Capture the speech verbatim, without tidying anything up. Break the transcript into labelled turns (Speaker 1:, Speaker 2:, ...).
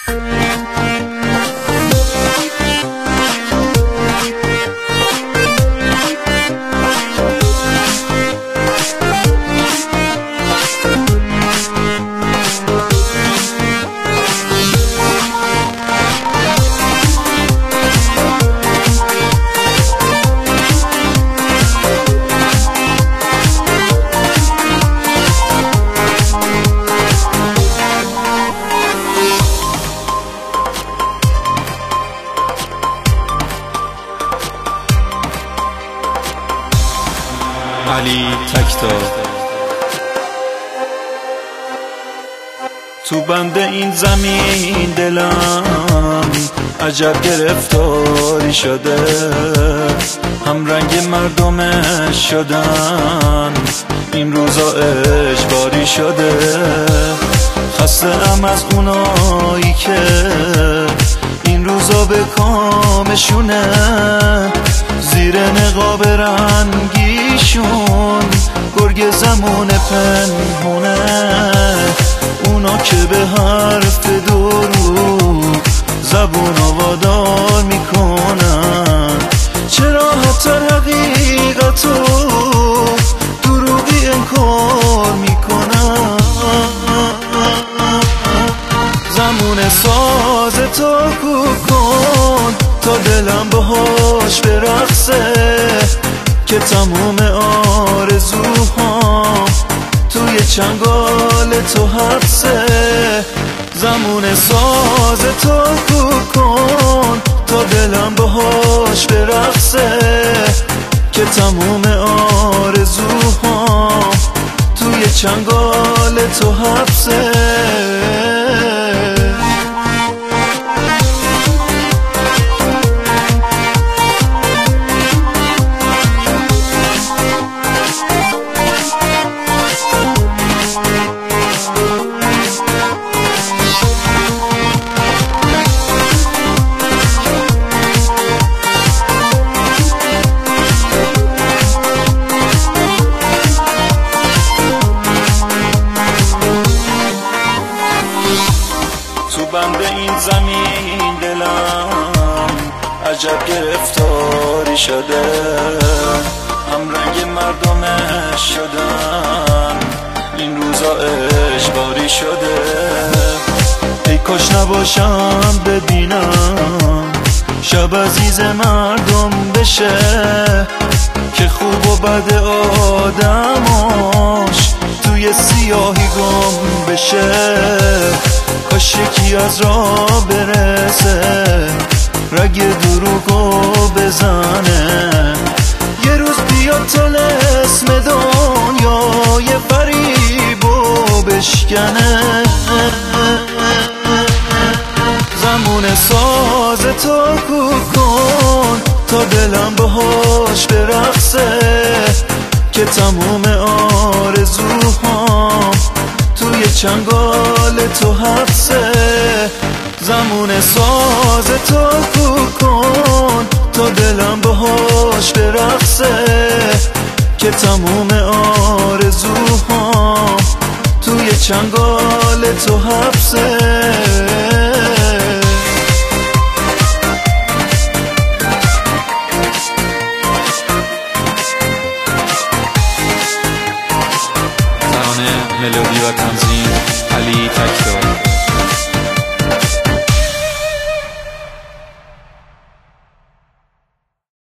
Speaker 1: علی تکتا تو بند این زمین دلم عجب گرفتاری شده، هم رنگ مردمش شدن این روزا اجباری شده. خسته ام از اونایی که این روزا به کامشونه، زیر نقاب رنگیشون گرگ زمان پنهونه. اونا که به حرف دروغ زبون وادار میکنن، چرا حتی حقیقتو دروغی انکار میکنن. زمون ساز تو کو کن تا دلم باهاش برقصه، که تموم آرزوهام توی چنگال تو حبسه. زمون ساز تو کو کن تا دلم باهاش برقصه، که تموم آرزوهام توی چنگال تو حبسه. بند این زمین دلم عجب گرفتاری شده، هم رنگ مردمش شدن این روزا اجباری شده. ای کاش نباشم ببینم شب عزیز مردم بشه، که خوب و بد آدماش توی سیاهی گم بشه. کاش یکی از راه برسه رگ دروغو بزنه، یه روز بیاد طلسم دنیای فریبو بشکنه. زمون ساز تو کو کن تا دلم باهاش برقصه، که تموم آرزوهام توی چنگال تو حبسه. زمون ساز تو کو کن تا دلم باهاش برقصه، که تموم آرزوهام توی چنگال تو حبسه.